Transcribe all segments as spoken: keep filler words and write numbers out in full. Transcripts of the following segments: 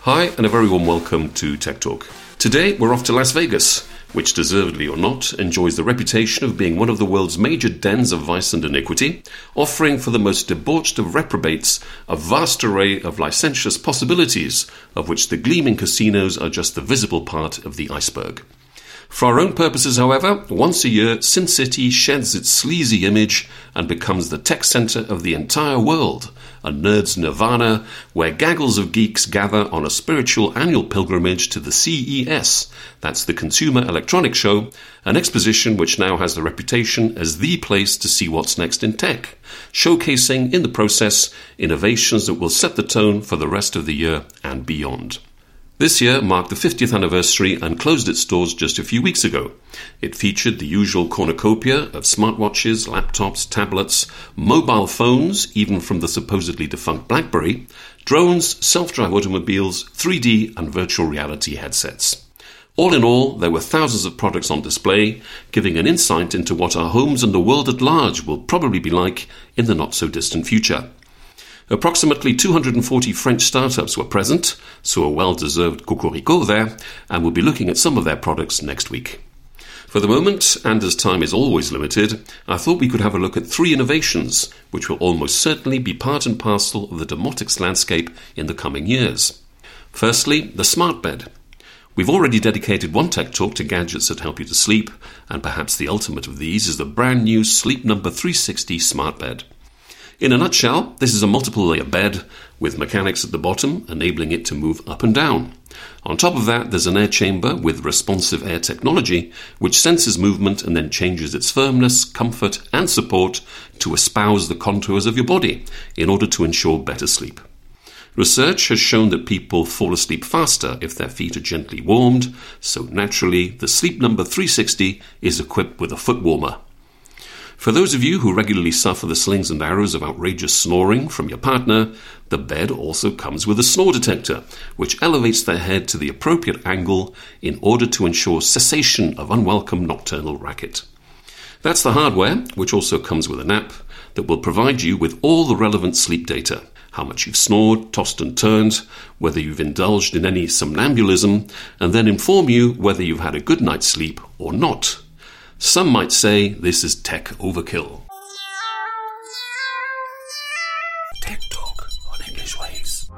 Hi, and a very warm welcome to Tech Talk. Today, we're off to Las Vegas, which deservedly or not, enjoys the reputation of being one of the world's major dens of vice and iniquity, offering for the most debauched of reprobates a vast array of licentious possibilities, of which the gleaming casinos are just the visible part of the iceberg. For our own purposes, however, once a year, Sin City sheds its sleazy image and becomes the tech center of the entire world, a nerd's nirvana where gaggles of geeks gather on a spiritual annual pilgrimage to the C E S, that's the Consumer Electronics Show, an exposition which now has the reputation as the place to see what's next in tech, showcasing in the process innovations that will set the tone for the rest of the year and beyond. This year marked the fiftieth anniversary and closed its doors just a few weeks ago. It featured the usual cornucopia of smartwatches, laptops, tablets, mobile phones, even from the supposedly defunct BlackBerry, drones, self-drive automobiles, three D and virtual reality headsets. All in all, there were thousands of products on display, giving an insight into what our homes and the world at large will probably be like in the not-so-distant future. Approximately two hundred forty French startups were present, so a well-deserved cocorico there, and we'll be looking at some of their products next week. For the moment, and as time is always limited, I thought we could have a look at three innovations, which will almost certainly be part and parcel of the domotics landscape in the coming years. Firstly, the smart bed. We've already dedicated one tech talk to gadgets that help you to sleep, and perhaps the ultimate of these is the brand new Sleep Number three sixty smart bed. In a nutshell, this is a multiple-layer bed with mechanics at the bottom, enabling it to move up and down. On top of that, there's an air chamber with responsive air technology, which senses movement and then changes its firmness, comfort, and support to espouse the contours of your body in order to ensure better sleep. Research has shown that people fall asleep faster if their feet are gently warmed, so naturally, the Sleep Number three sixty is equipped with a foot warmer. For those of you who regularly suffer the slings and arrows of outrageous snoring from your partner, the bed also comes with a snore detector, which elevates their head to the appropriate angle in order to ensure cessation of unwelcome nocturnal racket. That's the hardware, which also comes with an app that will provide you with all the relevant sleep data, how much you've snored, tossed and turned, whether you've indulged in any somnambulism, and then inform you whether you've had a good night's sleep or not. Some might say this is tech overkill. Tech Talk on English Waves.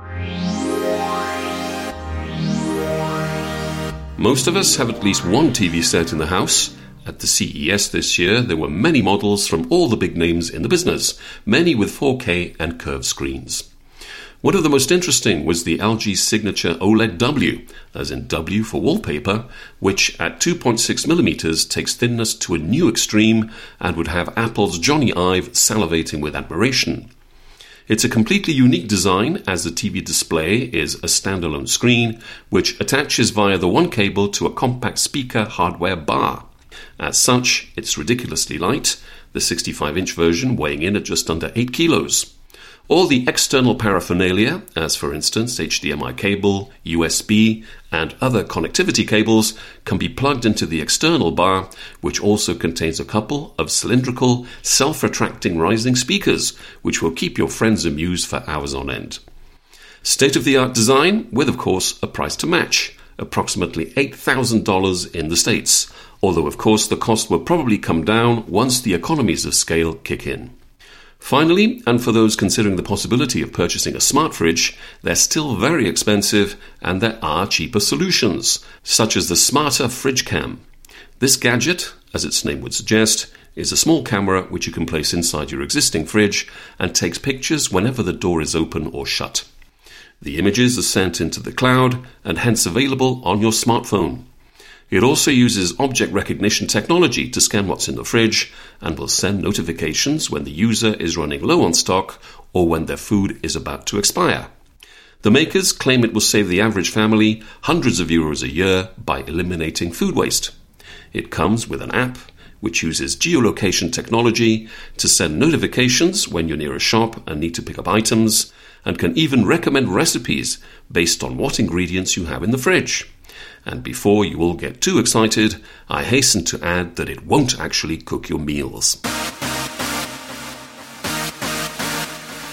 Most of us have at least one T V set in the house. At the C E S this year, there were many models from all the big names in the business, many with four K and curved screens. One of the most interesting was the L G signature OLED W, as in W for wallpaper, which at two point six millimeters takes thinness to a new extreme and would have Apple's Johnny Ive salivating with admiration. It's a completely unique design, as the T V display is a standalone screen, which attaches via the one cable to a compact speaker hardware bar. As such, it's ridiculously light, the sixty-five inch version weighing in at just under eight kilos. All the external paraphernalia, as for instance H D M I cable, U S B, and other connectivity cables, can be plugged into the external bar, which also contains a couple of cylindrical, self-retracting rising speakers, which will keep your friends amused for hours on end. State-of-the-art design, with of course a price to match, approximately eight thousand dollars in the States, although of course the cost will probably come down once the economies of scale kick in. Finally, and for those considering the possibility of purchasing a smart fridge, they're still very expensive and there are cheaper solutions, such as the Smarter Fridge Cam. This gadget, as its name would suggest, is a small camera which you can place inside your existing fridge and takes pictures whenever the door is open or shut. The images are sent into the cloud and hence available on your smartphone. It also uses object recognition technology to scan what's in the fridge and will send notifications when the user is running low on stock or when their food is about to expire. The makers claim it will save the average family hundreds of euros a year by eliminating food waste. It comes with an app which uses geolocation technology to send notifications when you're near a shop and need to pick up items, and can even recommend recipes based on what ingredients you have in the fridge. And before you all get too excited, I hasten to add that it won't actually cook your meals.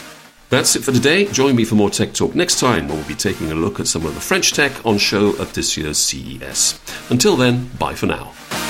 That's it for today. Join me for more Tech Talk next time, when we'll be taking a look at some of the French tech on show at this year's C E S. Until then, bye for now.